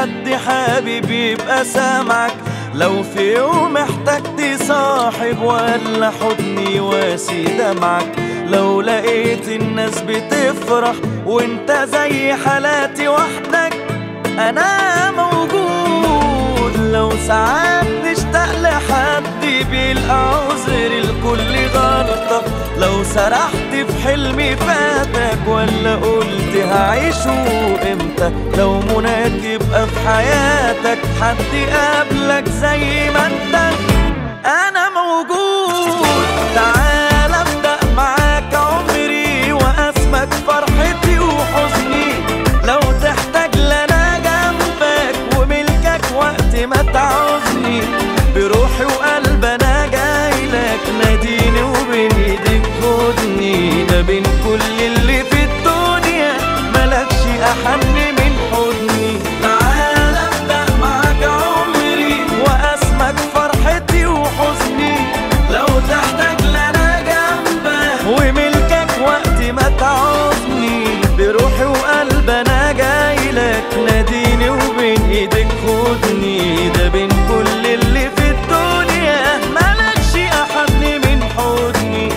حد حابب يبقى سامعك، لو في يوم احتجت صاحب ولا حضني واسي دمعك، لو لقيت الناس بتفرح وانت زي حالاتي وحدك انا موجود. لو ساعات نشتاق لحد بيلقى عذر لكل غلطة، لو سرحت في حلمي فاتك ولا قلت هعيشه امتى، لو مناك يبقى في حياتك حد قابلك زي ما انت انا موجود. تعال ابدأ معاك عمري واسمك فرحتي وحزني، لو تحتاج لنا جنبك وملكك وقت ما تعوزني، بروحي وقلب انا جايلك ناديني وبين ايدك خدني، ده بين كل اللي في الدنيا ملكش احن من حضني. تعال ابدأ معاك عمري واسمك فرحتي وحزني، لو تحتاج لنا جنبك وملكك وقت ما تعوزني، بروحي وقلب انا جايلك ناديني وبين ايدك خدني، ده بين كل اللي في الدنيا ملكش احن من حضني.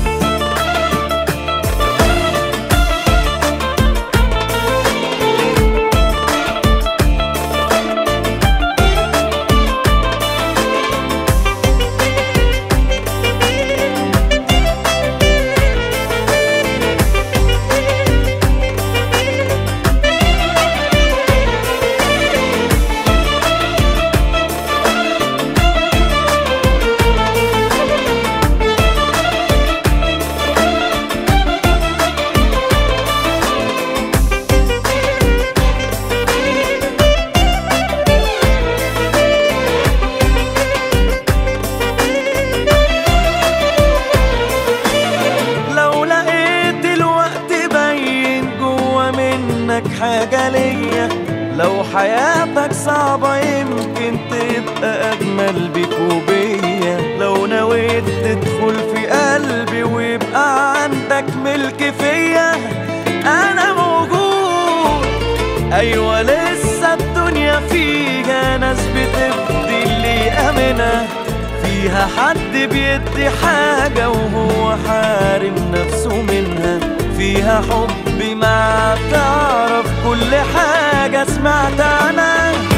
حاجة ليا، لو حياتك صعبة يمكن تبقى أجمل بيك وبيا، لو نويت تدخل في قلبي ويبقى عندك ملك فيا أنا موجود. أيوة لسه الدنيا فيها ناس بتفدي اللي أمنة، فيها حد بيدي حاجة وهو حارم نفسه منها، فيها حب ما تعرف كل حاجة سمعت عنها.